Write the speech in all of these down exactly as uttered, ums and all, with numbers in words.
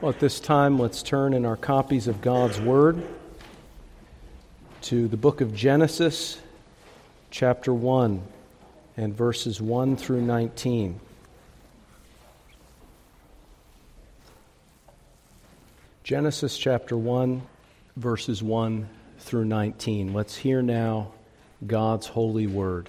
Well, at this time, let's turn in our copies of God's Word to the book of Genesis, chapter one, and verses one through nineteen. Genesis chapter one, verses one through nineteen. Let's hear now God's holy word.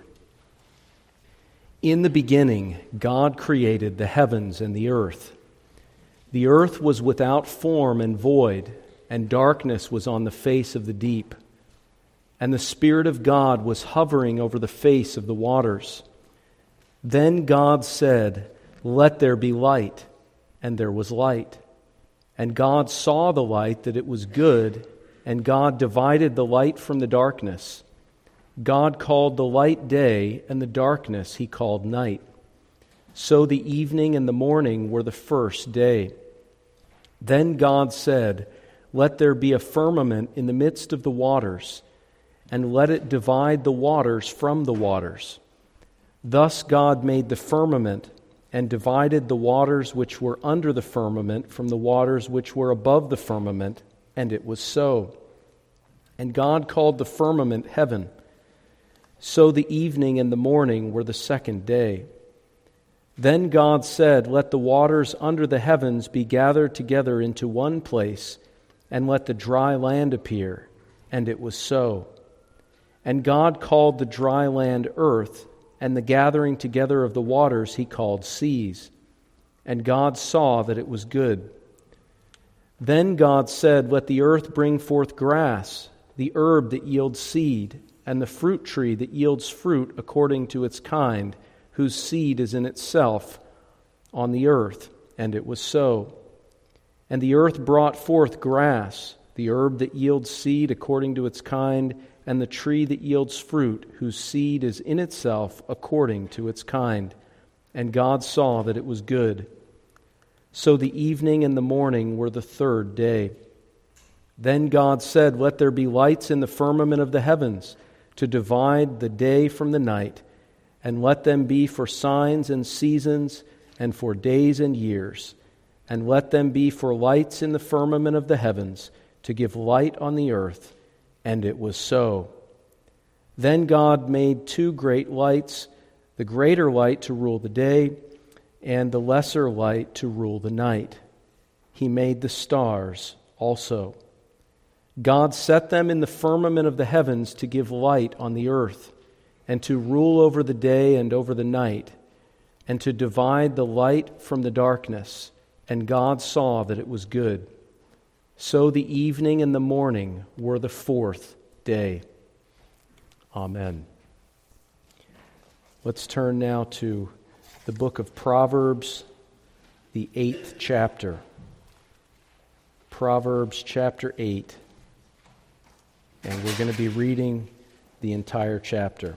In the beginning, God created the heavens and the earth. The earth was without form and void, and darkness was on the face of the deep. And the Spirit of God was hovering over the face of the waters. Then God said, "Let there be light," and there was light. And God saw the light, that it was good, and God divided the light from the darkness. God called the light day, and the darkness He called night. So the evening and the morning were the first day. Then God said, "Let there be a firmament in the midst of the waters, and let it divide the waters from the waters." Thus God made the firmament, and divided the waters which were under the firmament from the waters which were above the firmament, and it was so. And God called the firmament heaven. So the evening and the morning were the second day. Then God said, "Let the waters under the heavens be gathered together into one place, and let the dry land appear." And it was so. And God called the dry land earth, and the gathering together of the waters He called seas. And God saw that it was good. Then God said, "Let the earth bring forth grass, the herb that yields seed, and the fruit tree that yields fruit according to its kind, whose seed is in itself on the earth." And it was so. And the earth brought forth grass, the herb that yields seed according to its kind, and the tree that yields fruit, whose seed is in itself according to its kind. And God saw that it was good. So the evening and the morning were the third day. Then God said, "Let there be lights in the firmament of the heavens, to divide the day from the night, and let them be for signs and seasons, and for days and years. And let them be for lights in the firmament of the heavens, to give light on the earth." And it was so. Then God made two great lights, the greater light to rule the day, and the lesser light to rule the night. He made the stars also. God set them in the firmament of the heavens to give light on the earth, and to rule over the day and over the night, and to divide the light from the darkness. And God saw that it was good. So the evening and the morning were the fourth day. Amen. Let's turn now to the book of Proverbs, the eighth chapter. Proverbs chapter eight. And we're going to be reading the entire chapter.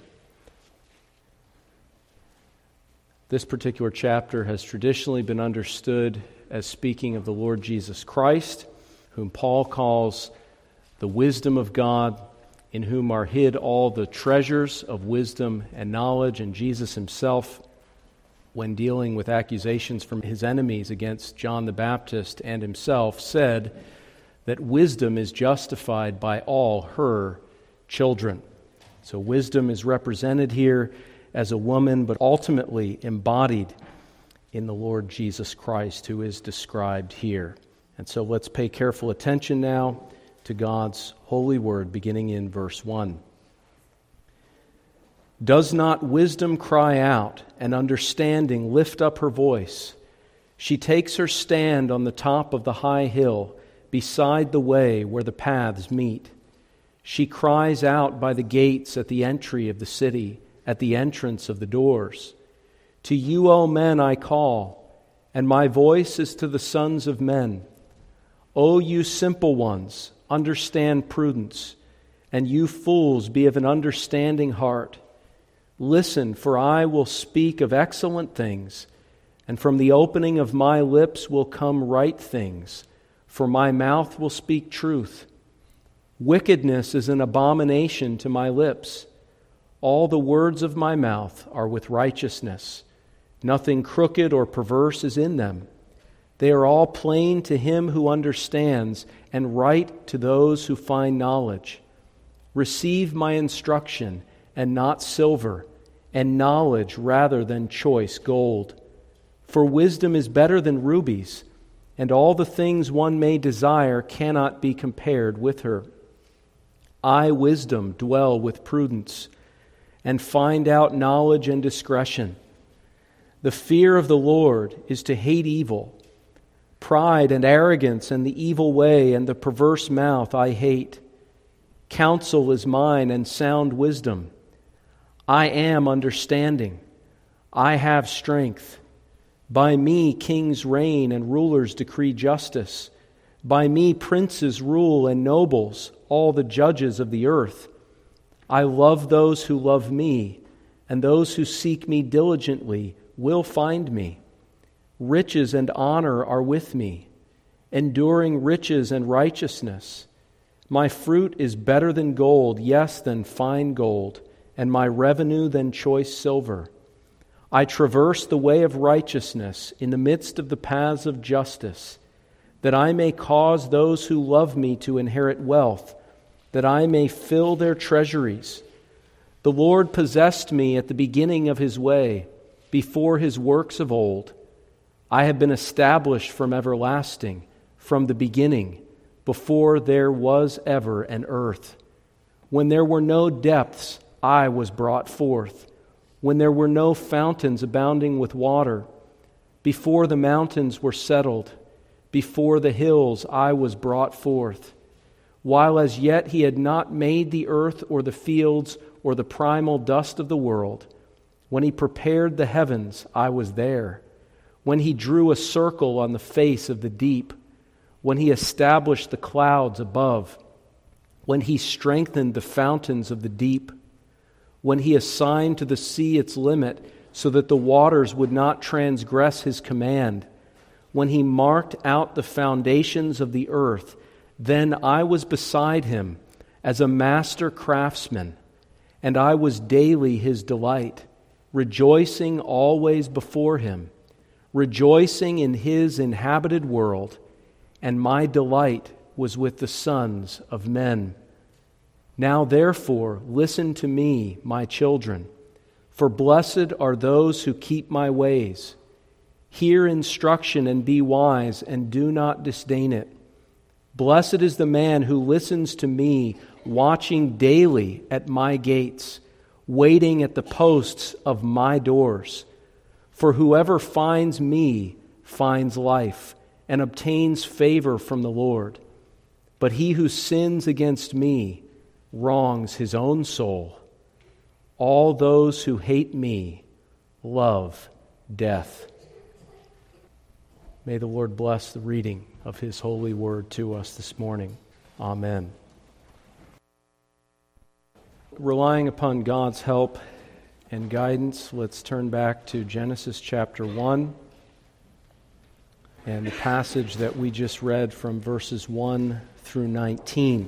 This particular chapter has traditionally been understood as speaking of the Lord Jesus Christ, whom Paul calls the wisdom of God, in whom are hid all the treasures of wisdom and knowledge. And Jesus himself, when dealing with accusations from his enemies against John the Baptist and himself, said that wisdom is justified by all her children. So wisdom is represented here as a woman, but ultimately embodied in the Lord Jesus Christ, who is described here. And so let's pay careful attention now to God's holy word, beginning in verse one. "Does not wisdom cry out, and understanding lift up her voice? She takes her stand on the top of the high hill, beside the way where the paths meet. She cries out by the gates at the entry of the city, at the entrance of the doors. To you, O men, I call, and my voice is to the sons of men. O you simple ones, understand prudence, and you fools, be of an understanding heart. Listen, for I will speak of excellent things, and from the opening of my lips will come right things, for my mouth will speak truth. Wickedness is an abomination to my lips. All the words of my mouth are with righteousness. Nothing crooked or perverse is in them. They are all plain to him who understands, and right to those who find knowledge. Receive my instruction, and not silver, and knowledge rather than choice gold. For wisdom is better than rubies, and all the things one may desire cannot be compared with her. I, wisdom, dwell with prudence, and find out knowledge and discretion. The fear of the Lord is to hate evil. Pride and arrogance and the evil way and the perverse mouth I hate. Counsel is mine and sound wisdom. I am understanding. I have strength. By me kings reign and rulers decree justice. By me princes rule and nobles, all the judges of the earth. I love those who love me, and those who seek me diligently will find me. Riches and honor are with me, enduring riches and righteousness. My fruit is better than gold, yes, than fine gold, and my revenue than choice silver. I traverse the way of righteousness in the midst of the paths of justice, that I may cause those who love me to inherit wealth, that I may fill their treasuries. The Lord possessed me at the beginning of his way, before his works of old. I have been established from everlasting, from the beginning, before there was ever an earth. When there were no depths, I was brought forth. When there were no fountains abounding with water, before the mountains were settled, before the hills I was brought forth. While as yet he had not made the earth or the fields or the primal dust of the world, when he prepared the heavens, I was there. When he drew a circle on the face of the deep, when he established the clouds above, when he strengthened the fountains of the deep, when he assigned to the sea its limit so that the waters would not transgress his command, when he marked out the foundations of the earth, then I was beside him as a master craftsman, and I was daily his delight, rejoicing always before him, rejoicing in his inhabited world, and my delight was with the sons of men. Now therefore listen to me, my children, for blessed are those who keep my ways. Hear instruction and be wise, and do not disdain it. Blessed is the man who listens to me, watching daily at my gates, waiting at the posts of my doors. For whoever finds me finds life and obtains favor from the Lord. But he who sins against me wrongs his own soul. All those who hate me love death. May the Lord bless the reading of his holy word to us this morning. Amen. Relying upon God's help and guidance, let's turn back to Genesis chapter one and the passage that we just read from verses one through nineteen.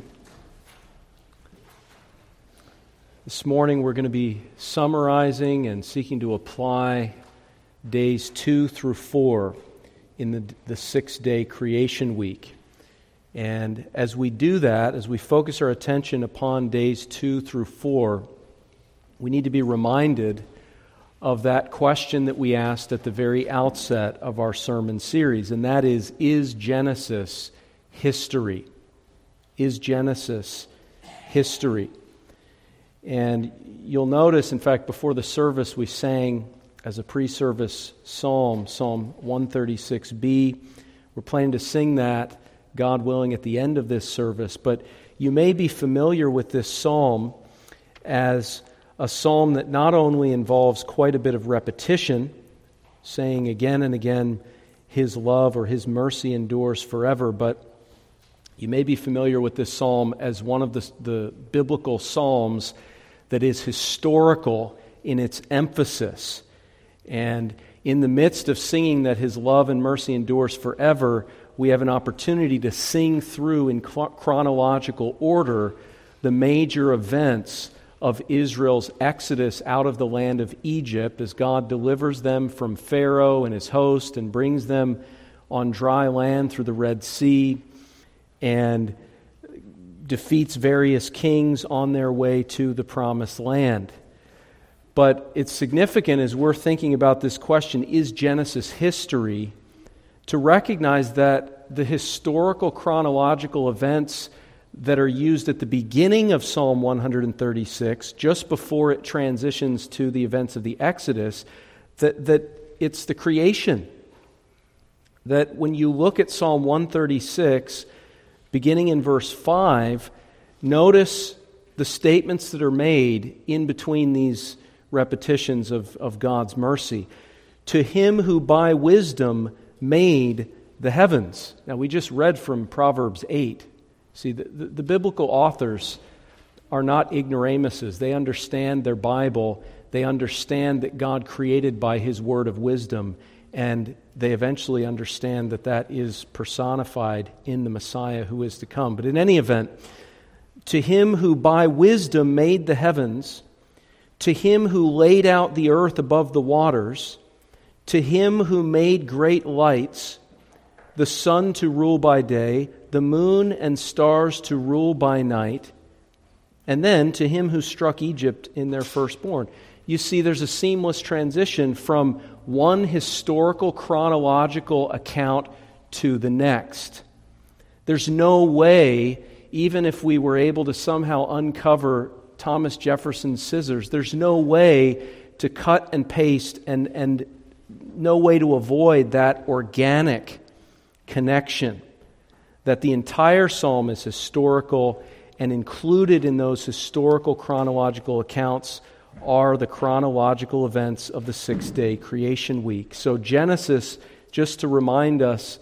This morning we're going to be summarizing and seeking to apply days two through four in the, the six-day creation week. And as we do that, as we focus our attention upon days two through four, we need to be reminded of that question that we asked at the very outset of our sermon series, and that is, is Genesis history? Is Genesis history? And you'll notice, in fact, before the service we sang as a pre-service psalm, Psalm one thirty-six b. We're planning to sing that, God willing, at the end of this service. But you may be familiar with this psalm as a psalm that not only involves quite a bit of repetition, saying again and again, His love or His mercy endures forever, but you may be familiar with this psalm as one of the, the biblical psalms that is historical in its emphasis. And in the midst of singing that His love and mercy endures forever, we have an opportunity to sing through in chronological order the major events of Israel's exodus out of the land of Egypt as God delivers them from Pharaoh and his host and brings them on dry land through the Red Sea and defeats various kings on their way to the Promised Land. But it's significant as we're thinking about this question, is Genesis history, to recognize that the historical chronological events that are used at the beginning of Psalm one thirty-six, just before it transitions to the events of the Exodus, that, that it's the creation. That when you look at Psalm one thirty-six, beginning in verse five, notice the statements that are made in between these repetitions of, of God's mercy. To him who by wisdom made the heavens. Now we just read from Proverbs eight. See, the, the, the biblical authors are not ignoramuses. They understand their Bible. They understand that God created by His word of wisdom, and they eventually understand that that is personified in the Messiah who is to come. But in any event, to him who by wisdom made the heavens, to him who laid out the earth above the waters, to him who made great lights, the sun to rule by day, the moon and stars to rule by night, and then to him who struck Egypt in their firstborn. You see, there's a seamless transition from one historical chronological account to the next. There's no way, even if we were able to somehow uncover Thomas Jefferson's scissors, there's no way to cut and paste and, and no way to avoid that organic connection. That the entire psalm is historical, and included in those historical chronological accounts are the chronological events of the six-day creation week. So Genesis, just to remind us,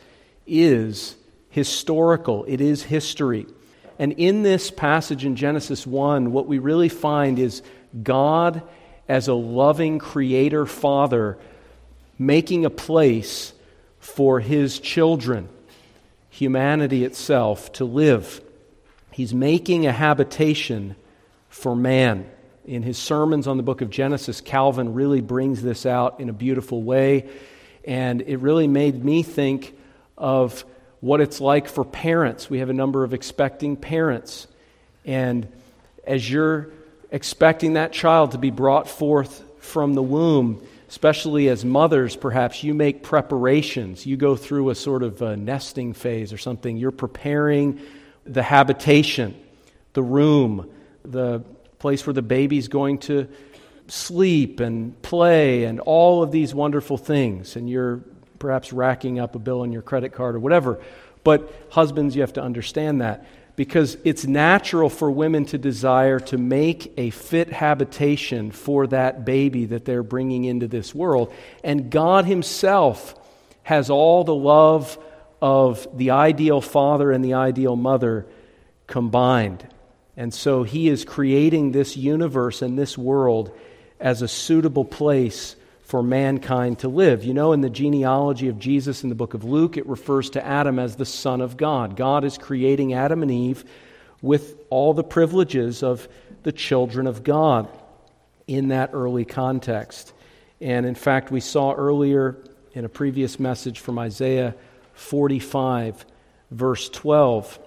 is historical. It is history. And in this passage in Genesis one, what we really find is God as a loving creator father making a place for His children, humanity itself, to live. He's making a habitation for man. In his sermons on the book of Genesis, Calvin really brings this out in a beautiful way, and it really made me think of what it's like for parents. We have a number of expecting parents, and as you're expecting that child to be brought forth from the womb, especially as mothers, perhaps you make preparations. You go through a sort of a nesting phase or something. You're preparing the habitation, the room, the place where the baby's going to sleep and play and all of these wonderful things. And you're perhaps racking up a bill on your credit card or whatever. But husbands, you have to understand that, because it's natural for women to desire to make a fit habitation for that baby that they're bringing into this world. And God Himself has all the love of the ideal father and the ideal mother combined. And so He is creating this universe and this world as a suitable place for mankind to live. You know, in the genealogy of Jesus in the book of Luke, it refers to Adam as the Son of God. God is creating Adam and Eve with all the privileges of the children of God in that early context. And in fact, we saw earlier in a previous message from Isaiah forty-five, verse twelve,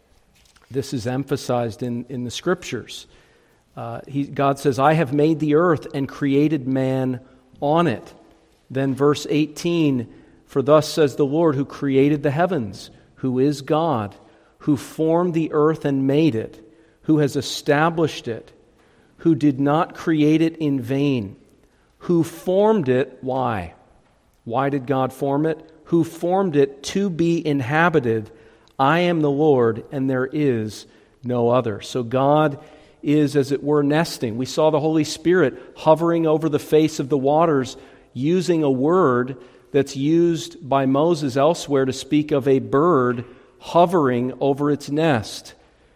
this is emphasized in, in the Scriptures. Uh, he, God says, I have made the earth and created man on it. Then verse eighteen, for thus says the Lord who created the heavens, who is God, who formed the earth and made it, who has established it, who did not create it in vain, who formed it. Why? Why did God form it? Who formed it to be inhabited. I am the Lord, and there is no other. So God is, as it were, nesting. We saw the Holy Spirit hovering over the face of the waters, using a word that's used by Moses elsewhere to speak of a bird hovering over its nest,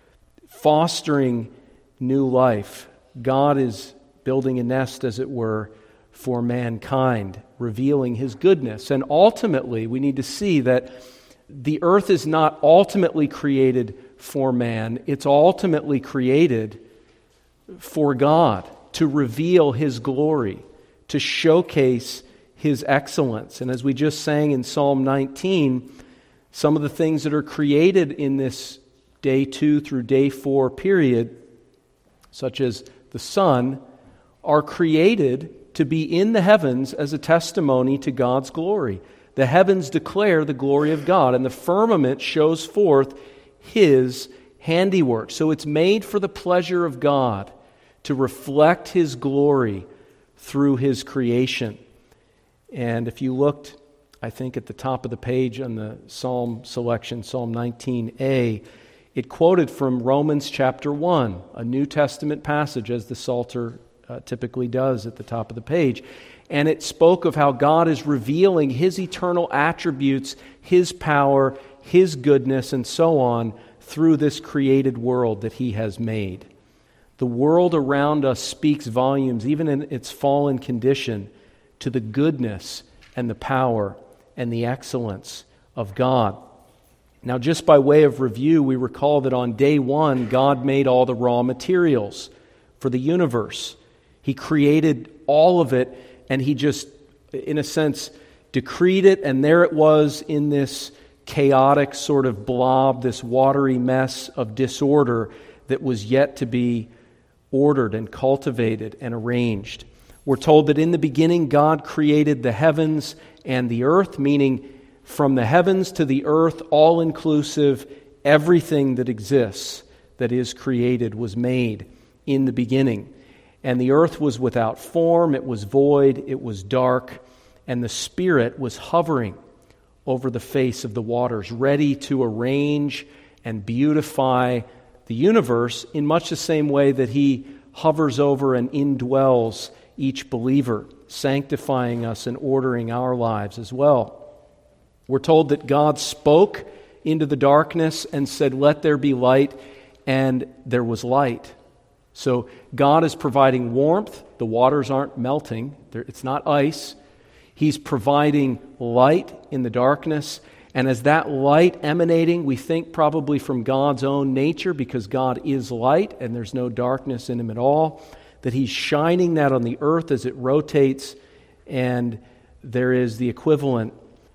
fostering new life. God is building a nest, as it were, for mankind, revealing His goodness. And ultimately, we need to see that the earth is not ultimately created for man. It's ultimately created for God, to reveal His glory, to showcase His excellence. And as we just sang in Psalm nineteen, some of the things that are created in this day two through day four period, such as the sun, are created to be in the heavens as a testimony to God's glory. The heavens declare the glory of God, and the firmament shows forth His handiwork. So it's made for the pleasure of God to reflect His glory through His creation. And if you looked, I think at the top of the page on the Psalm selection, Psalm nineteen A, it quoted from Romans chapter one, a New Testament passage, as the Psalter uh, typically does at the top of the page. And it spoke of how God is revealing His eternal attributes, His power, His goodness, and so on through this created world that He has made. The world around us speaks volumes, even in its fallen condition, to the goodness and the power and the excellence of God. Now, just by way of review, we recall that on day one, God made all the raw materials for the universe. He created all of it, and He just, in a sense, decreed it, and there it was in this chaotic sort of blob, this watery mess of disorder that was yet to be ordered and cultivated and arranged. We're told that in the beginning God created the heavens and the earth, meaning from the heavens to the earth, all-inclusive, everything that exists, that is created, was made in the beginning. And the earth was without form, it was void, it was dark, and the Spirit was hovering over the face of the waters, ready to arrange and beautify the universe in much the same way that He hovers over and indwells each believer, sanctifying us and ordering our lives as well. We're told that God spoke into the darkness and said, "Let there be light," and there was light. So God is providing warmth. The waters aren't melting. It's not ice. He's providing light in the darkness. And as that light emanating, we think probably from God's own nature, because God is light and there's no darkness in Him at all, that He's shining that on the earth as it rotates, and there is the equivalent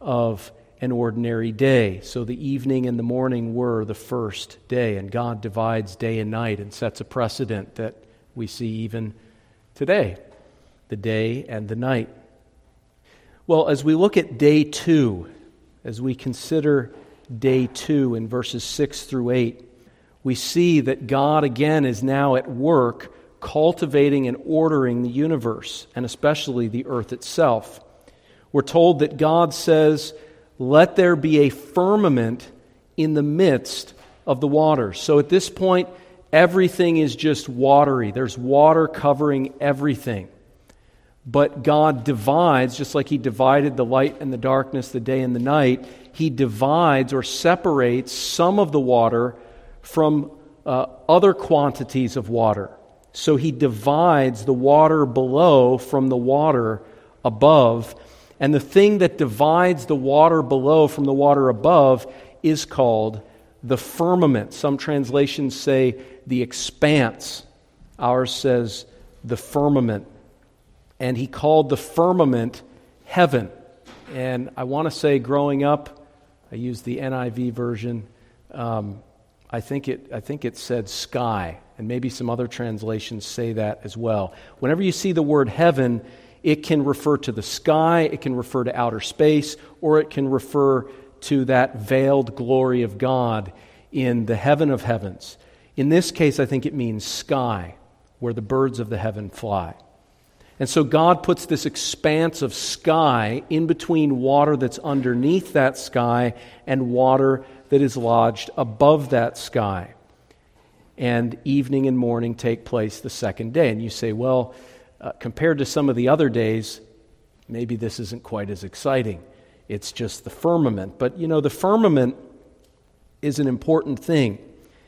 of an ordinary day. So the evening and the morning were the first day, and God divides day and night and sets a precedent that we see even today, the day and the night. Well, as we look at day two, as we consider day two in verses six through eight, we see that God again is now at work cultivating and ordering the universe, and especially the earth itself. We're told that God says, "Let there be a firmament in the midst of the waters." So at this point, everything is just watery. There's water covering everything. But God divides, just like He divided the light and the darkness, the day and the night, He divides or separates some of the water from uh, other quantities of water. So He divides the water below from the water above. And the thing that divides the water below from the water above is called the firmament. Some translations say the expanse. Ours says the firmament. And He called the firmament heaven. And I want to say, growing up, I used the N I V version. Um, I think it. I think it said sky, and maybe some other translations say that as well. Whenever you see the word heaven, it can refer to the sky, it can refer to outer space, or it can refer to that veiled glory of God in the heaven of heavens. In this case, I think it means sky, where the birds of the heaven fly. And so God puts this expanse of sky in between water that's underneath that sky and water that is lodged above that sky. And evening and morning take place the second day. And you say, well, uh, compared to some of the other days, maybe this isn't quite as exciting. It's just the firmament. But, you know, the firmament is an important thing.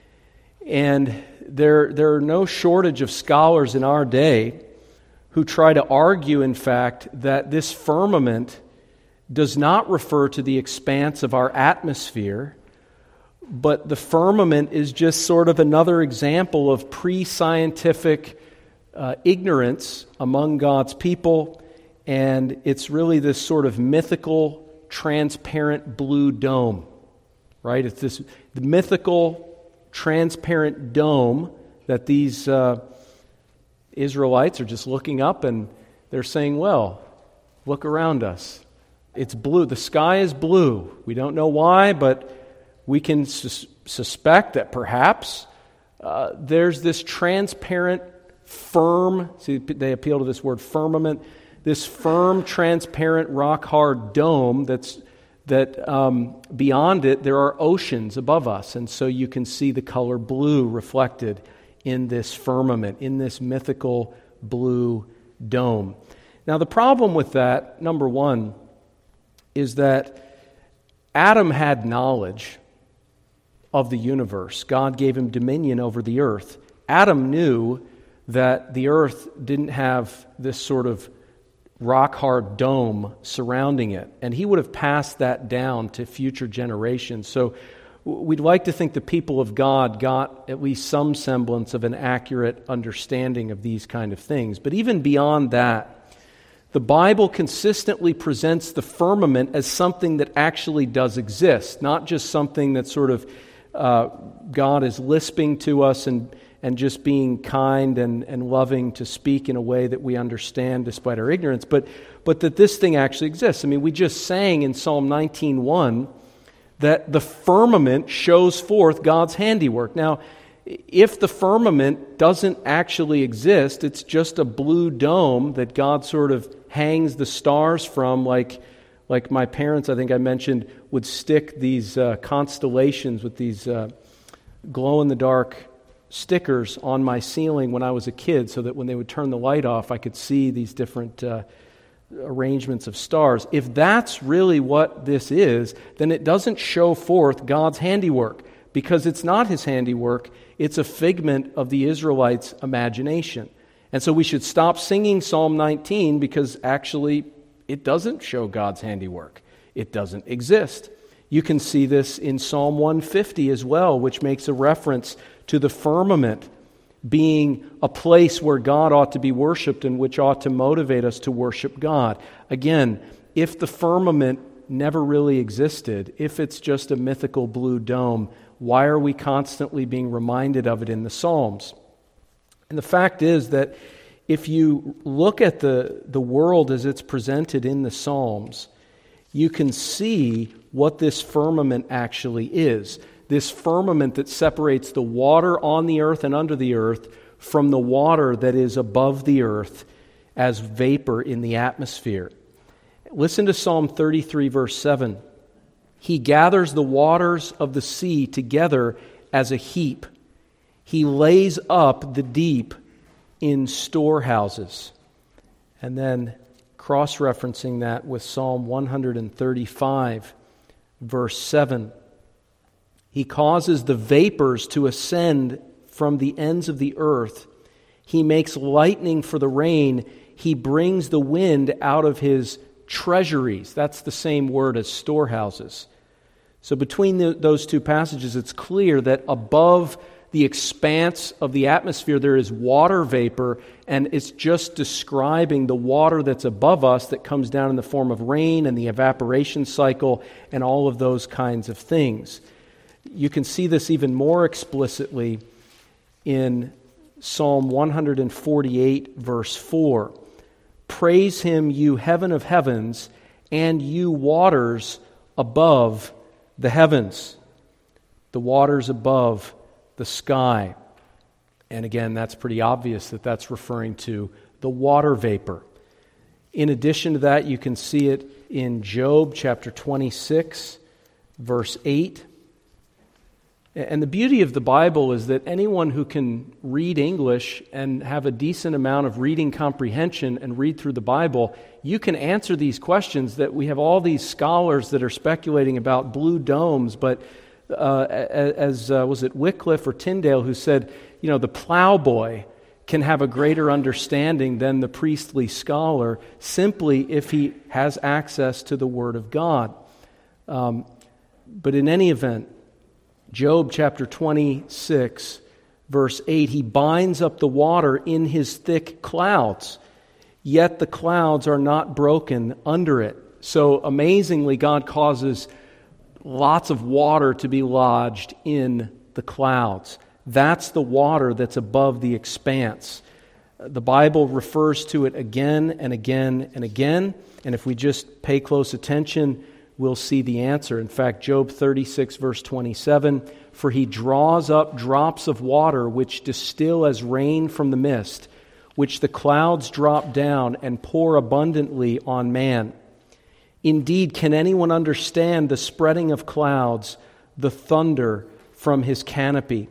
And there, there are no shortage of scholars in our day who try to argue, in fact, that this firmament does not refer to the expanse of our atmosphere, but the firmament is just sort of another example of pre-scientific uh, ignorance among God's people and it's really this sort of mythical, transparent blue dome, right? It's this the mythical, transparent dome that these uh, Israelites are just looking up and they're saying, well, look around us. It's blue. The sky is blue. We don't know why, but we can sus- suspect that perhaps uh, there's this transparent, firm, see, they appeal to this word firmament, this firm, transparent, rock-hard dome that's that um, beyond it there are oceans above us, and so you can see the color blue reflected in this firmament, in this mythical blue dome. Now the problem with that, number one, is that Adam had knowledge of the universe. God gave him dominion over the earth. Adam knew that the earth didn't have this sort of rock-hard dome surrounding it, and he would have passed that down to future generations. So we'd like to think the people of God got at least some semblance of an accurate understanding of these kind of things. But even beyond that, the Bible consistently presents the firmament as something that actually does exist, not just something that sort of uh, God is lisping to us and and just being kind and, and loving to speak in a way that we understand despite our ignorance, but but that this thing actually exists. I mean, we just sang in Psalm nineteen one that the firmament shows forth God's handiwork. Now, if the firmament doesn't actually exist, it's just a blue dome that God sort of hangs the stars from, like like my parents, I think I mentioned, would stick these uh, constellations with these uh, glow-in-the-dark stickers on my ceiling when I was a kid, so that when they would turn the light off, I could see these different uh, arrangements of stars. If that's really what this is, then it doesn't show forth God's handiwork, because it's not His handiwork, it's a figment of the Israelites' imagination. And so we should stop singing Psalm nineteen, because actually it doesn't show God's handiwork. It doesn't exist. You can see this in Psalm one fifty as well, which makes a reference to the firmament being a place where God ought to be worshipped and which ought to motivate us to worship God. Again, if the firmament never really existed, if it's just a mythical blue dome, why are we constantly being reminded of it in the Psalms? And the fact is that if you look at the, the world as it's presented in the Psalms, you can see what this firmament actually is. This firmament that separates the water on the earth and under the earth from the water that is above the earth as vapor in the atmosphere. Listen to Psalm thirty-three, verse seven. He gathers the waters of the sea together as a heap. He lays up the deep in storehouses. And then cross-referencing that with Psalm one thirty-five, verse seven. He causes the vapors to ascend from the ends of the earth. He makes lightning for the rain. He brings the wind out of His treasuries. That's the same word as storehouses. So between the, those two passages, it's clear that above the expanse of the atmosphere there is water vapor, and it's just describing the water that's above us that comes down in the form of rain and the evaporation cycle and all of those kinds of things. You can see this even more explicitly in Psalm one forty-eight, verse four. Praise Him, you heaven of heavens, and you waters above the heavens. The waters above the sky. And again, that's pretty obvious that that's referring to the water vapor. In addition to that, you can see it in Job chapter twenty-six, verse eight. And the beauty of the Bible is that anyone who can read English and have a decent amount of reading comprehension and read through the Bible, you can answer these questions that we have all these scholars that are speculating about blue domes, but uh, as, uh, was it Wycliffe or Tyndale who said, you know, the plowboy can have a greater understanding than the priestly scholar simply if he has access to the Word of God. Um, but in any event, Job chapter twenty-six, verse eight, He binds up the water in His thick clouds. yet the clouds are not broken under it. So amazingly, God causes lots of water to be lodged in the clouds. That's the water that's above the expanse. The Bible refers to it again and again and again, and if we just pay close attention, we'll see the answer. In fact, Job thirty-six, verse twenty-seven, "For he draws up drops of water which distill as rain from the mist, which the clouds drop down and pour abundantly on man. Indeed, can anyone understand the spreading of clouds, the thunder from his canopy?"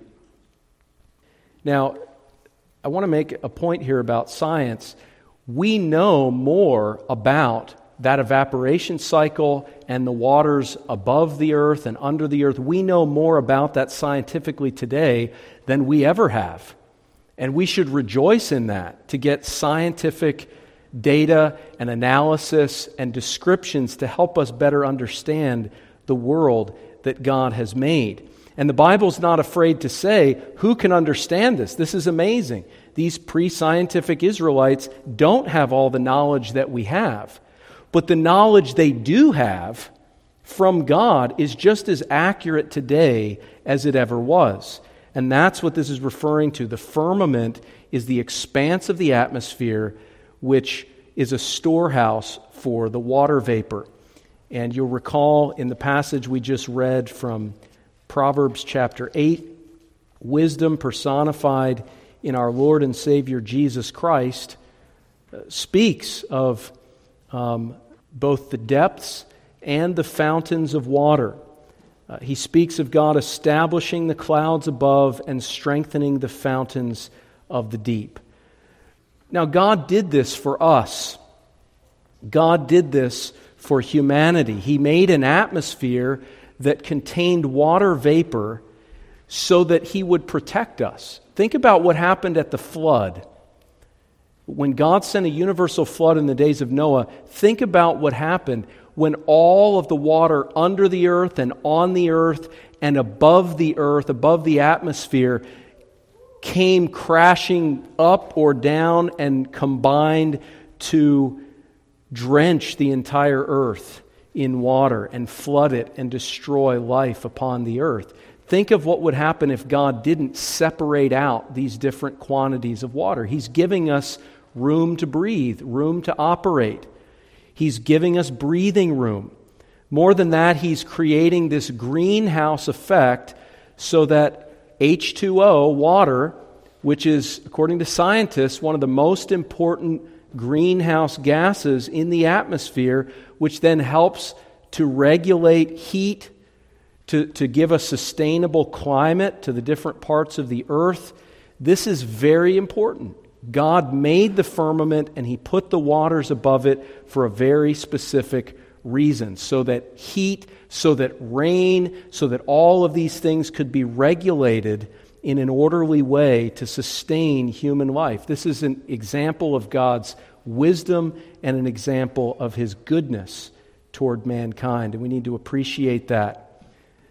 Now, I want to make a point here about science. We know more about that evaporation cycle and the waters above the earth and under the earth. We know more about that scientifically today than we ever have. And we should rejoice in that, to get scientific data and analysis and descriptions to help us better understand the world that God has made. And the Bible's not afraid to say, who can understand this? This is amazing. These pre-scientific Israelites don't have all the knowledge that we have. But the knowledge they do have from God is just as accurate today as it ever was. And that's what this is referring to. The firmament is the expanse of the atmosphere, which is a storehouse for the water vapor. And you'll recall in the passage we just read from Proverbs chapter eight, wisdom personified in our Lord and Savior Jesus Christ uh, speaks of um, both the depths and the fountains of water. Uh, he speaks of God establishing the clouds above and strengthening the fountains of the deep. Now, God did this for us. God did this for humanity. He made an atmosphere that contained water vapor so that He would protect us. Think about what happened at the flood. When God sent a universal flood in the days of Noah, think about what happened when all of the water under the earth and on the earth and above the earth, above the atmosphere, came crashing up or down and combined to drench the entire earth in water and flood it and destroy life upon the earth. Think of what would happen if God didn't separate out these different quantities of water. He's giving us room to breathe, room to operate. He's giving us breathing room. More than that, He's creating this greenhouse effect so that H two O, water, which is, according to scientists, one of the most important greenhouse gases in the atmosphere, which then helps to regulate heat, to, to give a sustainable climate to the different parts of the earth. This is very important. God made the firmament and He put the waters above it for a very specific reason, so that heat, so that rain, so that all of these things could be regulated in an orderly way to sustain human life. This is an example of God's wisdom and an example of His goodness toward mankind, and we need to appreciate that.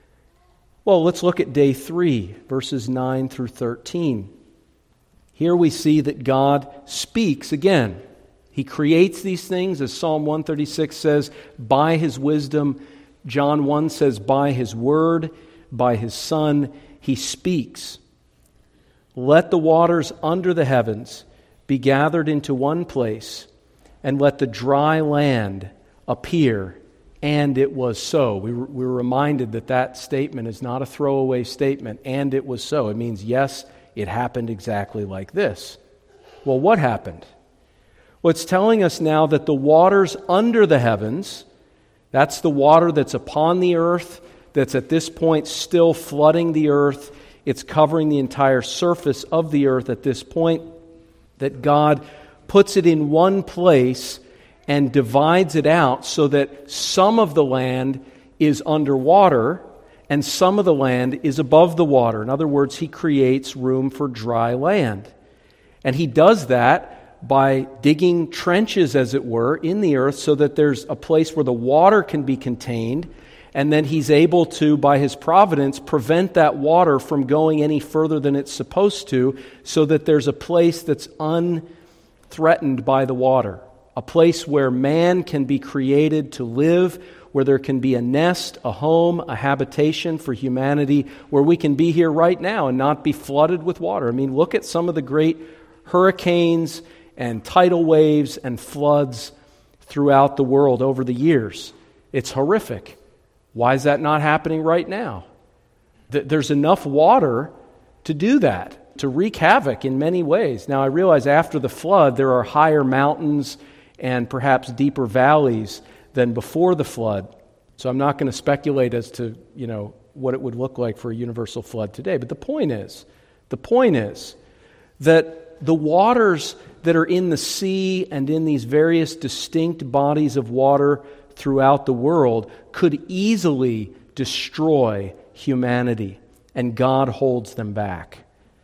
Well, let's look at day three, verses nine through thirteen. Here we see that God speaks again. He creates these things, as Psalm one thirty-six says, by His wisdom. John one says, by His word, by His Son, He speaks. Let the waters under the heavens be gathered into one place, and let the dry land appear. And it was so. We were, we were reminded that that statement is not a throwaway statement. And it was so. It means, yes, it happened exactly like this. Well, what happened? Well, it's telling us now that the waters under the heavens, that's the water that's upon the earth, that's at this point still flooding the earth. It's covering the entire surface of the earth at this point, that God puts it in one place and divides it out so that some of the land is underwater and some of the land is above the water. In other words, He creates room for dry land. And He does that by digging trenches, as it were, in the earth so that there's a place where the water can be contained, and then He's able to, by His providence, prevent that water from going any further than it's supposed to, so that there's a place that's un, threatened by the water, a place where man can be created to live, where there can be a nest, a home, a habitation for humanity, where we can be here right now and not be flooded with water. I mean, look at some of the great hurricanes and tidal waves and floods throughout the world over the years. It's horrific. Why is that not happening right now? There's enough water to do that, to wreak havoc in many ways. Now, I realize after the flood, there are higher mountains and perhaps deeper valleys than before the flood. So I'm not going to speculate as to, you know, what it would look like for a universal flood today. But the point is, the point is that the waters that are in the sea and in these various distinct bodies of water throughout the world could easily destroy humanity, and God holds them back.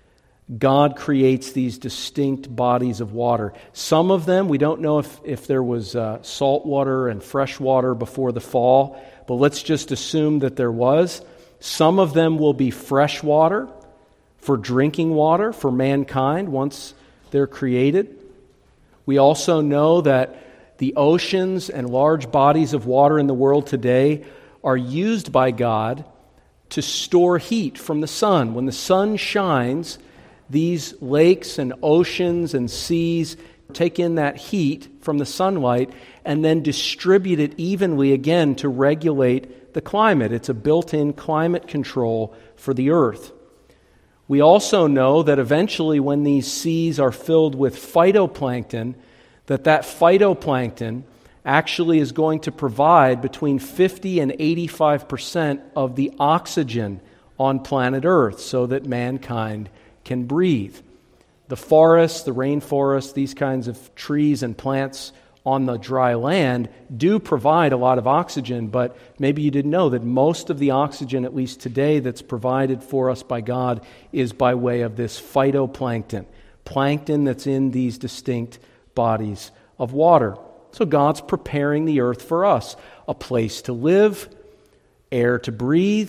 God creates these distinct bodies of water. Some of them, we don't know if, if there was uh, salt water and fresh water before the fall, but let's just assume that there was. Some of them will be fresh water for drinking water for mankind once they're created. We also know that the oceans and large bodies of water in the world today are used by God to store heat from the sun. When the sun shines, these lakes and oceans and seas take in that heat from the sunlight and then distribute it evenly again to regulate the climate. It's a built-in climate control for the earth. We also know that eventually when these seas are filled with phytoplankton, that that phytoplankton actually is going to provide between fifty and eighty-five percent of the oxygen on planet Earth so that mankind can breathe. The forests, the rainforests, these kinds of trees and plants on the dry land do provide a lot of oxygen, but maybe you didn't know that most of the oxygen, at least today, that's provided for us by God is by way of this phytoplankton, plankton that's in these distinct bodies of water. So God's preparing the earth for us, a place to live, air to breathe,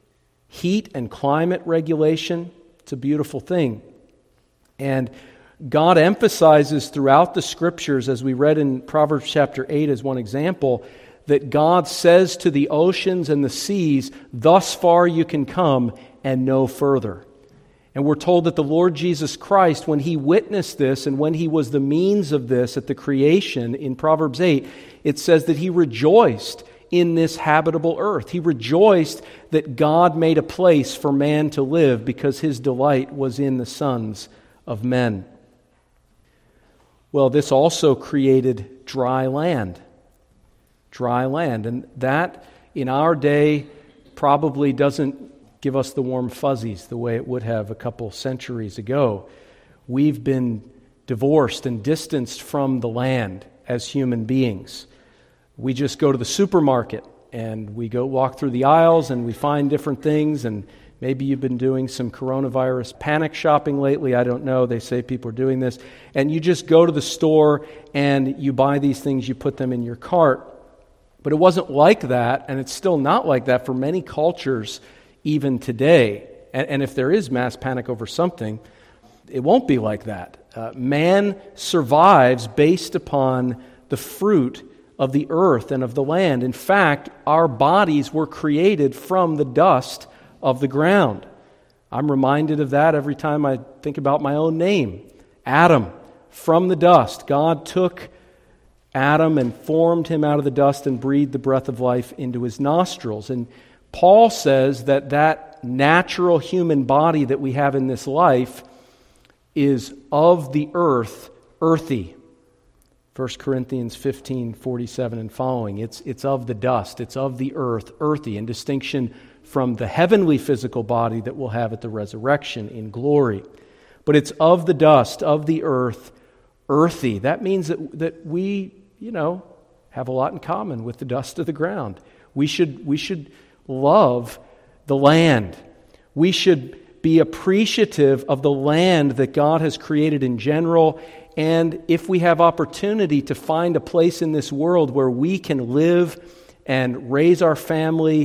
heat and climate regulation. It's a beautiful thing. And God emphasizes throughout the Scriptures, as we read in Proverbs chapter eight as one example, that God says to the oceans and the seas, thus far you can come and no further. And we're told that the Lord Jesus Christ, when He witnessed this and when He was the means of this at the creation in Proverbs eight, it says that He rejoiced in this habitable earth. He rejoiced that God made a place for man to live because His delight was in the sons of men. Well, this also created dry land. Dry land. And that, in our day, probably doesn't give us the warm fuzzies the way it would have a couple centuries ago. We've been divorced and distanced from the land as human beings. We just go to the supermarket and we go walk through the aisles and we find different things, and maybe you've been doing some coronavirus panic shopping lately. I don't know. They say people are doing this. And you just go to the store and you buy these things, you put them in your cart. But it wasn't like that, and it's still not like that for many cultures even today. And, and if there is mass panic over something, it won't be like that. Uh, man survives based upon the fruit of the earth and of the land. In fact, our bodies were created from the dust of the ground. I'm reminded of that every time I think about my own name. Adam, from the dust. God took Adam and formed him out of the dust and breathed the breath of life into his nostrils. And Paul says that that natural human body that we have in this life is of the earth, earthy. First Corinthians fifteen forty-seven and following. It's, it's of the dust. It's of the earth, earthy, in distinction from the heavenly physical body that we'll have at the resurrection in glory. But it's of the dust, of the earth, earthy. That means that, that we, you know, have a lot in common with the dust of the ground. We should, we should love the land. We should be appreciative of the land that God has created in general. And if we have opportunity to find a place in this world where we can live and raise our family,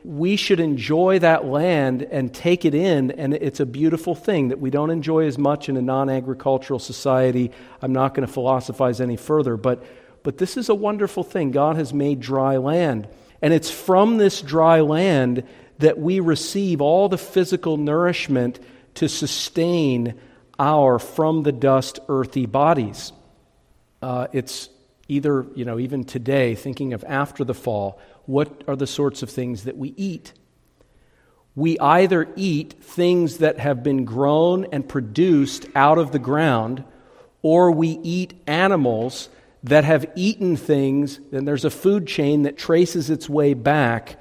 we should enjoy that land and take it in, and it's a beautiful thing that we don't enjoy as much in a non-agricultural society. I'm not going to philosophize any further, but, but this is a wonderful thing. God has made dry land, and it's from this dry land that we receive all the physical nourishment to sustain our from-the-dust earthy bodies. Uh, it's either, you know, even today, thinking of after the fall, what are the sorts of things that we eat? We either eat things that have been grown and produced out of the ground, or we eat animals that have eaten things, and there's a food chain that traces its way back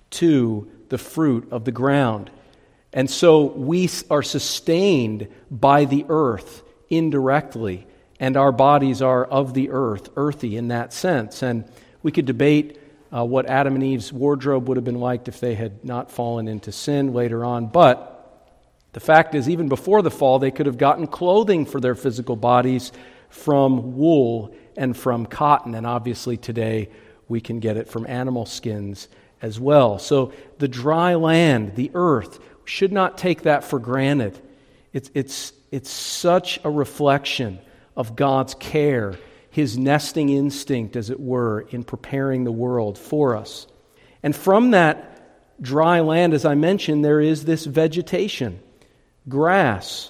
to the fruit of the ground. And so we are sustained by the earth indirectly, and our bodies are of the earth, earthy in that sense. And we could debate uh, what Adam and Eve's wardrobe would have been like if they had not fallen into sin later on. But the fact is, even before the fall, they could have gotten clothing for their physical bodies from wool and from cotton. And obviously today we can get it from animal skins as well. So the dry land, the earth, we should not take that for granted. It's, it's, it's such a reflection of God's care, His nesting instinct, as it were, in preparing the world for us. And from that dry land, as I mentioned, there is this vegetation, grass,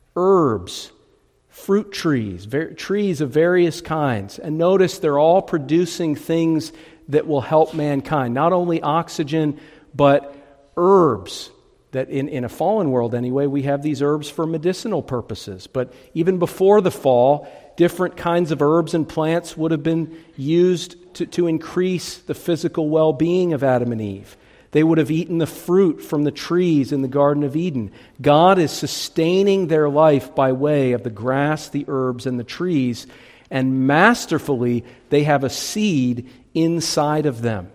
herbs, fruit trees, ver- trees of various kinds. And notice they're all producing things that will help mankind. Not only oxygen, but herbs. That in, in a fallen world anyway, we have these herbs for medicinal purposes. But even before the fall, different kinds of herbs and plants would have been used to, to increase the physical well-being of Adam and Eve. They would have eaten the fruit from the trees in the Garden of Eden. God is sustaining their life by way of the grass, the herbs, and the trees, and masterfully they have a seed inside of them,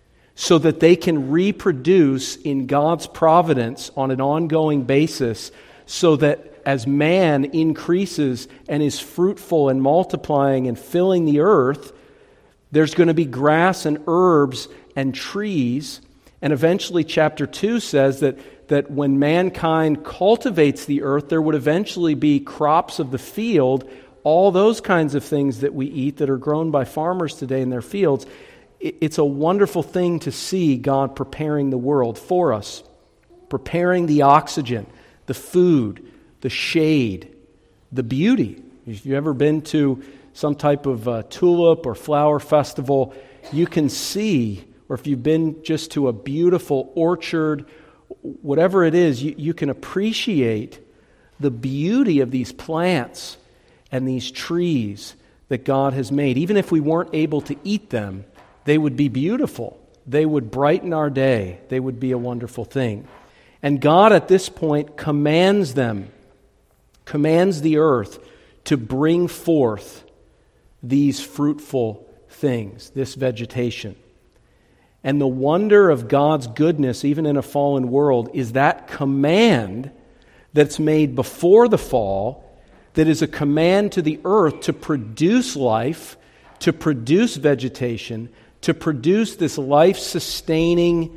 so that they can reproduce in God's providence on an ongoing basis, so that as man increases and is fruitful and multiplying and filling the earth, there's going to be grass and herbs and trees. And eventually chapter two says that, that when mankind cultivates the earth, there would eventually be crops of the field, all those kinds of things that we eat that are grown by farmers today in their fields. It's a wonderful thing to see God preparing the world for us, preparing the oxygen, the food, the shade, the beauty. If you've ever been to some type of uh, tulip or flower festival, you can see, or if you've been just to a beautiful orchard, whatever it is, you, you can appreciate the beauty of these plants and these trees that God has made. Even if we weren't able to eat them, they would be beautiful. They would brighten our day. They would be a wonderful thing. And God at this point commands them, commands the earth to bring forth these fruitful things, this vegetation. And the wonder of God's goodness, even in a fallen world, is that command that's made before the fall, that is a command to the earth to produce life, to produce vegetation, to produce this life-sustaining,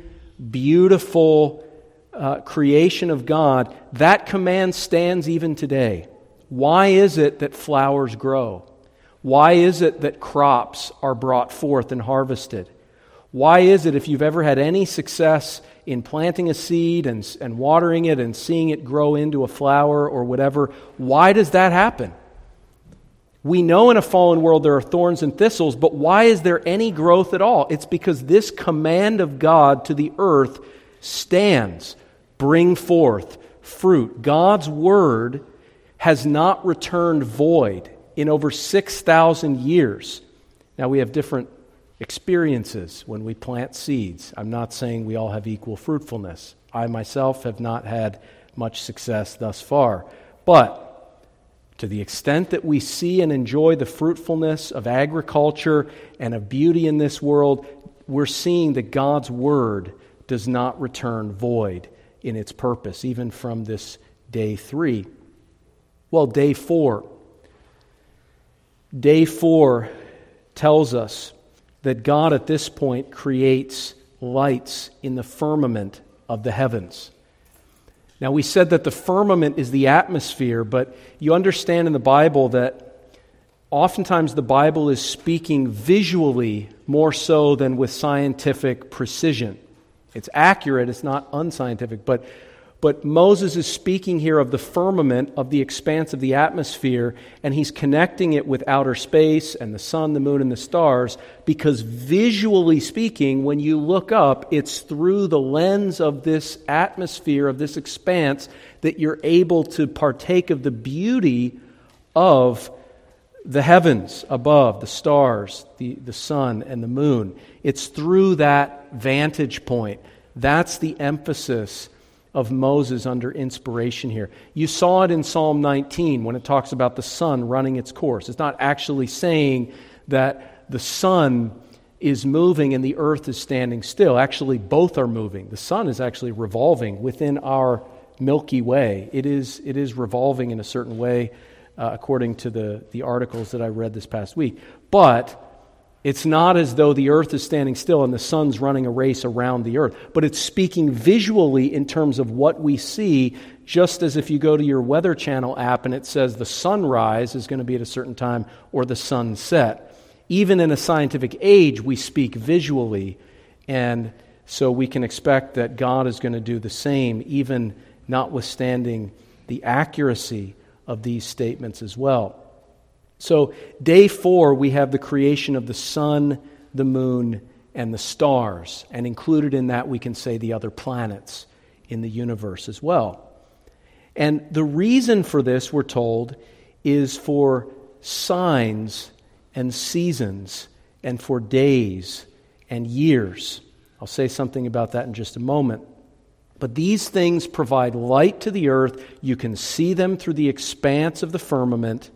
beautiful uh, creation of God. That command stands even today. Why is it that flowers grow? Why is it that crops are brought forth and harvested? Why is it, if you've ever had any success in planting a seed and, and watering it and seeing it grow into a flower or whatever, why does that happen? We know in a fallen world there are thorns and thistles, but why is there any growth at all? It's because this command of God to the earth stands. Bring forth fruit. God's word has not returned void in over six thousand years. Now we have different experiences when we plant seeds. I'm not saying we all have equal fruitfulness. I myself have not had much success thus far. But to the extent that we see and enjoy the fruitfulness of agriculture and of beauty in this world, we're seeing that God's word does not return void in its purpose, even from this day three. Well, day four. Day four tells us that God at this point creates lights in the firmament of the heavens. Now, we said that the firmament is the atmosphere, but you understand in the Bible that oftentimes the Bible is speaking visually more so than with scientific precision. It's accurate, it's not unscientific, but But Moses is speaking here of the firmament, of the expanse of the atmosphere, and he's connecting it with outer space and the sun, the moon, and the stars, because visually speaking, when you look up, it's through the lens of this atmosphere, of this expanse, that you're able to partake of the beauty of the heavens above, the stars, the, the sun, and the moon. It's through that vantage point. That's the emphasis of Moses under inspiration here. You saw it in Psalm nineteen when it talks about the sun running its course. It's not actually saying that the sun is moving and the earth is standing still. Actually, both are moving. The sun is actually revolving within our Milky Way. It is, it is revolving in a certain way, uh, according to the, the articles that I read this past week. But it's not as though the earth is standing still and the sun's running a race around the earth, but it's speaking visually in terms of what we see, just as if you go to your Weather Channel app and it says the sunrise is going to be at a certain time or the sunset. Even in a scientific age, we speak visually, and so we can expect that God is going to do the same, even notwithstanding the accuracy of these statements as well. So, day four, we have the creation of the sun, the moon, and the stars. And included in that, we can say the other planets in the universe as well. And the reason for this, we're told, is for signs and seasons and for days and years. I'll say something about that in just a moment. But these things provide light to the earth. You can see them through the expanse of the firmament.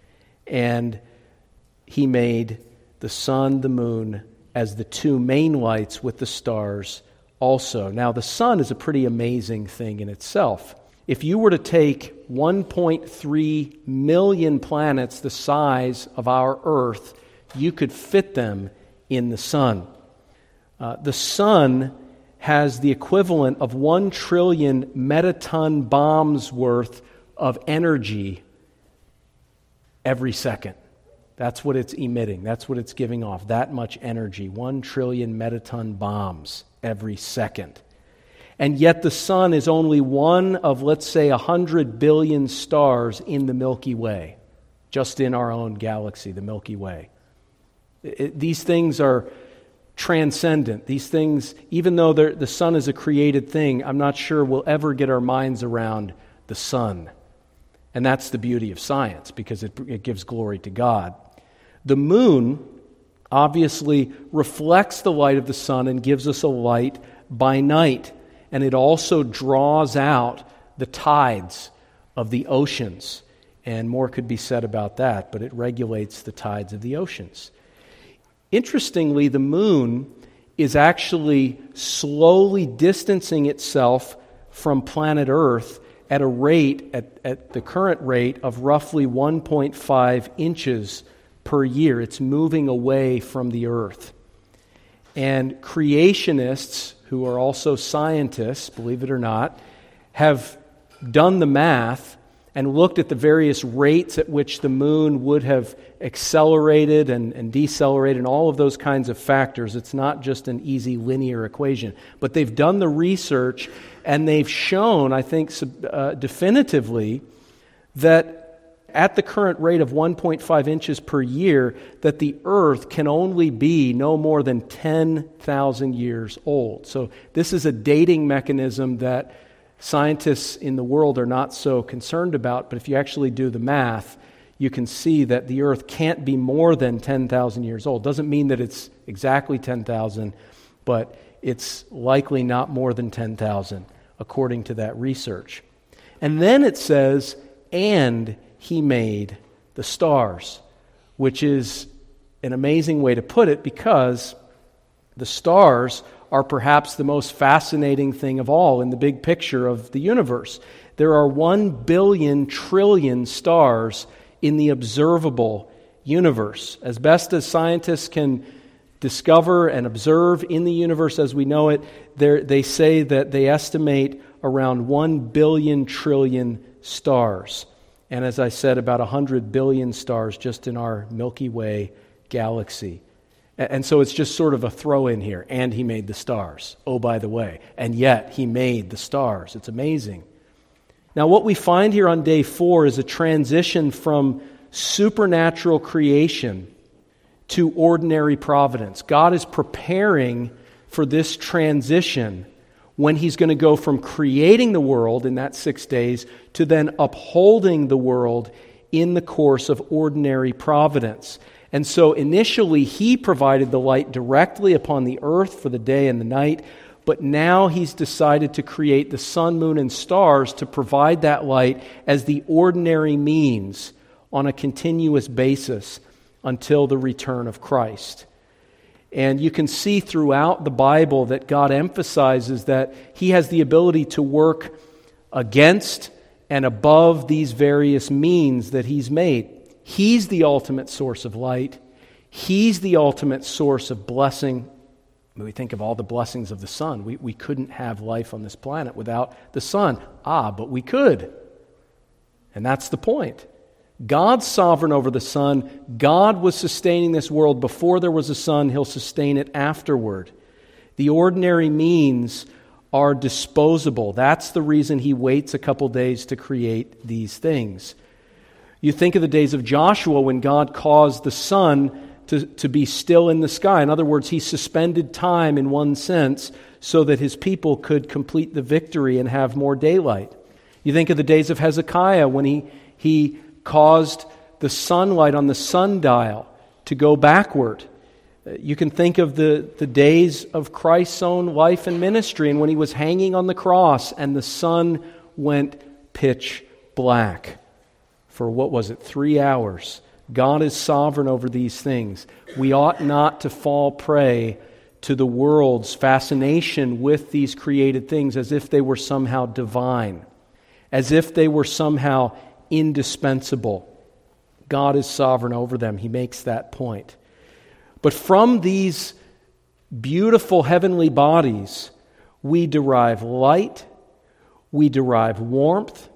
And he made the sun, the moon, as the two main lights with the stars also. Now, the sun is a pretty amazing thing in itself. If you were to take one point three million planets the size of our Earth, you could fit them in the sun. Uh, the sun has the equivalent of one trillion megaton bombs worth of energy every second. That's what it's emitting. That's what it's giving off. That much energy. One trillion megaton bombs every second. And yet the sun is only one of, let's say, a hundred billion stars in the Milky Way. Just in our own galaxy, the Milky Way. It, these things are transcendent. These things, even though the sun is a created thing, I'm not sure we'll ever get our minds around the sun. And that's the beauty of science, because it, it gives glory to God. The moon obviously reflects the light of the sun and gives us a light by night. And it also draws out the tides of the oceans. And more could be said about that, but it regulates the tides of the oceans. Interestingly, the moon is actually slowly distancing itself from planet Earth at a rate, at, at the current rate of roughly one point five inches per year. It's moving away from the earth. And creationists, who are also scientists, believe it or not, have done the math and looked at the various rates at which the moon would have accelerated and, and decelerated and all of those kinds of factors. It's not just an easy linear equation. But they've done the research and they've shown, I think, uh, definitively that at the current rate of one point five inches per year, that the earth can only be no more than ten thousand years old. So this is a dating mechanism that scientists in the world are not so concerned about, but if you actually do the math, you can see that the earth can't be more than ten thousand years old. Doesn't mean that it's exactly ten thousand, but it's likely not more than ten thousand, according to that research. And then it says, and he made the stars, which is an amazing way to put it, because the stars are perhaps the most fascinating thing of all in the big picture of the universe. There are one billion trillion stars in the observable universe. As best as scientists can discover and observe in the universe as we know it, they say that they estimate around one billion trillion stars. And as I said, about one hundred billion stars just in our Milky Way galaxy. And so it's just sort of a throw in here. And he made the stars. Oh, by the way. And yet he made the stars. It's amazing. Now what we find here on day four is a transition from supernatural creation to ordinary providence. God is preparing for this transition when he's going to go from creating the world in that six days to then upholding the world in the course of ordinary providence. And so initially he provided the light directly upon the earth for the day and the night, but now he's decided to create the sun, moon, and stars to provide that light as the ordinary means on a continuous basis until the return of Christ. And you can see throughout the Bible that God emphasizes that he has the ability to work against and above these various means that he's made. He's the ultimate source of light. He's the ultimate source of blessing. When we think of all the blessings of the sun, we, we couldn't have life on this planet without the sun. Ah, but we could. And that's the point. God's sovereign over the sun. God was sustaining this world before there was a sun. He'll sustain it afterward. The ordinary means are disposable. That's the reason he waits a couple days to create these things. You think of the days of Joshua when God caused the sun to, to be still in the sky. In other words, he suspended time in one sense so that his people could complete the victory and have more daylight. You think of the days of Hezekiah when he he caused the sunlight on the sundial to go backward. You can think of the, the days of Christ's own life and ministry and when he was hanging on the cross and the sun went pitch black for, what was it, three hours. God is sovereign over these things. We ought not to fall prey to the world's fascination with these created things as if they were somehow divine, as if they were somehow indispensable. God is sovereign over them. He makes that point. But from these beautiful heavenly bodies, we derive light, we derive warmth.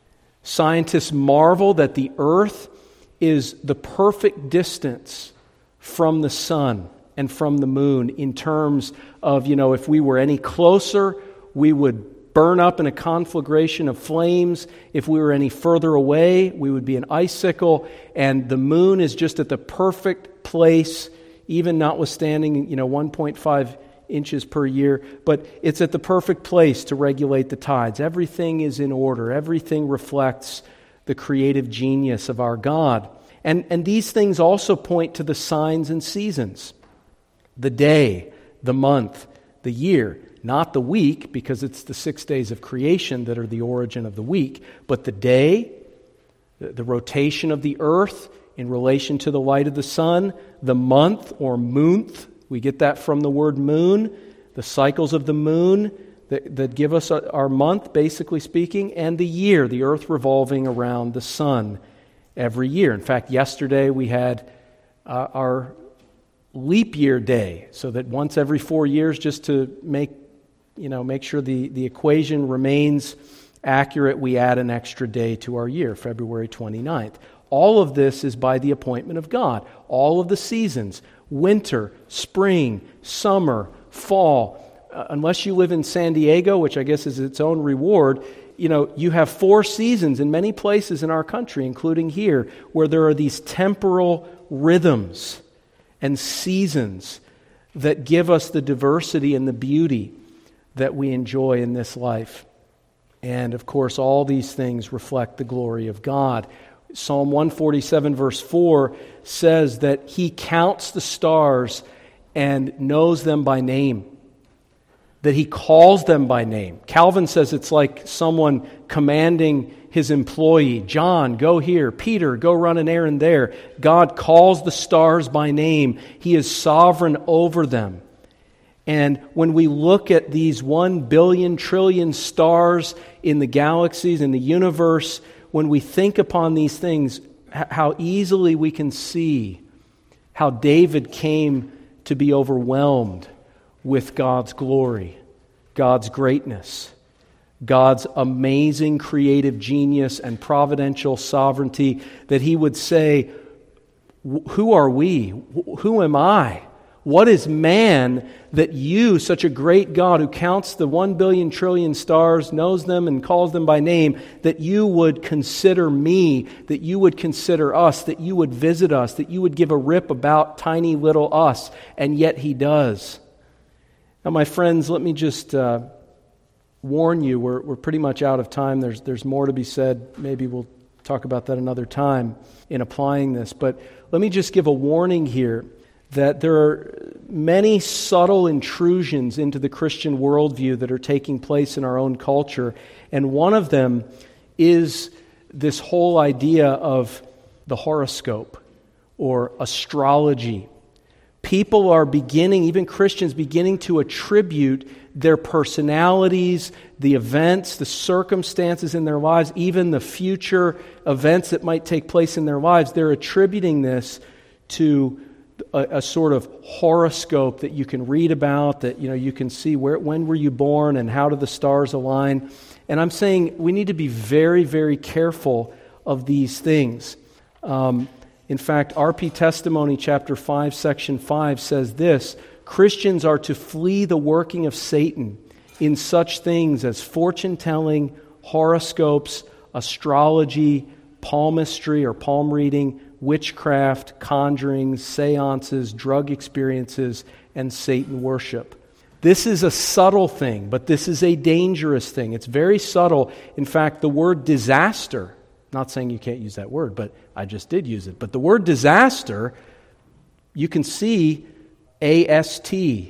Scientists marvel that the earth is the perfect distance from the sun and from the moon in terms of, you know, if we were any closer, we would burn up in a conflagration of flames. If we were any further away, we would be an icicle. And the moon is just at the perfect place, even notwithstanding, you know, one point five inches per year. But it's at the perfect place to regulate the tides. Everything is in order. Everything reflects the creative genius of our God. And, and these things also point to the signs and seasons. The day, the month, the year. Not the week, because it's the six days of creation that are the origin of the week, but the day, the, the rotation of the earth in relation to the light of the sun, the month or moonth, we get that from the word moon, the cycles of the moon that, that give us our month, basically speaking, and the year, the earth revolving around the sun every year. In fact, yesterday we had uh, our leap year day, so that once every four years, just to make you know, make sure the, the equation remains accurate, we add an extra day to our year, February twenty-ninth. All of this is by the appointment of God. All of the seasons, winter, spring, summer, fall. Uh, unless you live in San Diego, which I guess is its own reward, you know, you have four seasons in many places in our country, including here, where there are these temporal rhythms and seasons that give us the diversity and the beauty that we enjoy in this life. And of course, all these things reflect the glory of God. Psalm one forty-seven verse four says that he counts the stars and knows them by name, that he calls them by name. Calvin says it's like someone commanding his employee, John, go here, Peter, go run an errand there. God calls the stars by name. He is sovereign over them. And when we look at these one billion trillion stars in the galaxies, in the universe, when we think upon these things, how easily we can see how David came to be overwhelmed with God's glory, God's greatness, God's amazing creative genius and providential sovereignty, that he would say, who are we? Who am I? What is man that you, such a great God who counts the one billion trillion stars, knows them and calls them by name, that you would consider me, that you would consider us, that you would visit us, that you would give a rip about tiny little us, and yet he does. Now, my friends, let me just uh, warn you, we're, we're pretty much out of time. There's, there's more to be said. Maybe we'll talk about that another time in applying this. But let me just give a warning here that there are many subtle intrusions into the Christian worldview that are taking place in our own culture. And one of them is this whole idea of the horoscope or astrology. People are beginning, even Christians, beginning to attribute their personalities, the events, the circumstances in their lives, even the future events that might take place in their lives. They're attributing this to a, a sort of horoscope that you can read about, that you know you can see where when were you born and how do the stars align. And I'm saying we need to be very, very careful of these things. Um, in fact, R P Testimony chapter five, section five says this: Christians are to flee the working of Satan in such things as fortune-telling, horoscopes, astrology, palmistry or palm reading, witchcraft, conjurings, seances, drug experiences, and Satan worship. This is a subtle thing, but this is a dangerous thing. It's very subtle. In fact, the word disaster, not saying you can't use that word, but I just did use it. But the word disaster, you can see A S T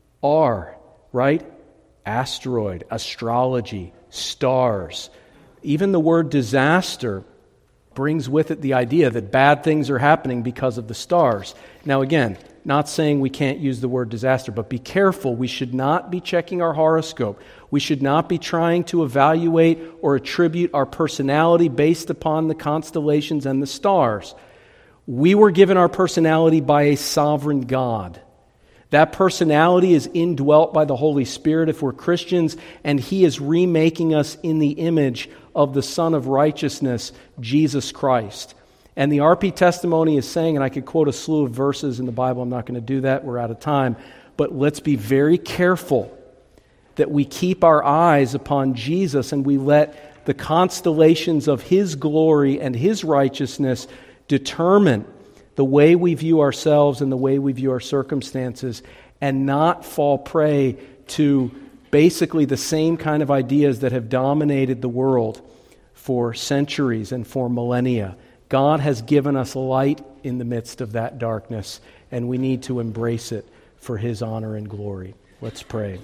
R, right? Asteroid, astrology, stars. Even the word disaster brings with it the idea that bad things are happening because of the stars. Now again, not saying we can't use the word disaster, but be careful. We should not be checking our horoscope. We should not be trying to evaluate or attribute our personality based upon the constellations and the stars. We were given our personality by a sovereign God. That personality is indwelt by the Holy Spirit if we're Christians, and He is remaking us in the image of the Son of Righteousness, Jesus Christ. And the R P Testimony is saying, and I could quote a slew of verses in the Bible, I'm not going to do that, we're out of time, but let's be very careful that we keep our eyes upon Jesus and we let the constellations of His glory and His righteousness determine the way we view ourselves and the way we view our circumstances, and not fall prey to basically the same kind of ideas that have dominated the world for centuries and for millennia. God has given us light in the midst of that darkness, and we need to embrace it for His honor and glory. Let's pray.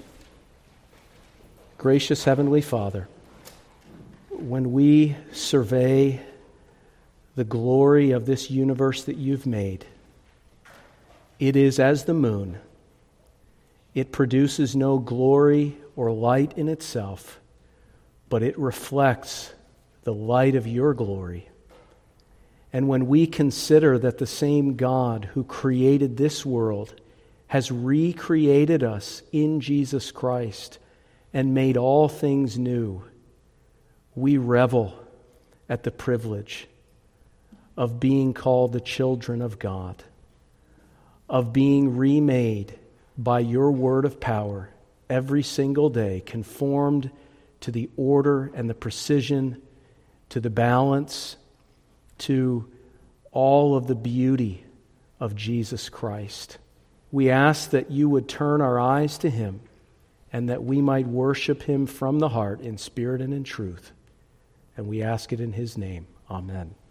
Gracious Heavenly Father, when we survey the glory of this universe that You've made, it is as the moon. It produces no glory or light in itself, but it reflects the light of Your glory. And when we consider that the same God who created this world has recreated us in Jesus Christ and made all things new, we revel at the privilege of being called the children of God, of being remade by Your word of power every single day, conformed to the order and the precision, to the balance, to all of the beauty of Jesus Christ. We ask that You would turn our eyes to Him and that we might worship Him from the heart in spirit and in truth. And we ask it in His name. Amen.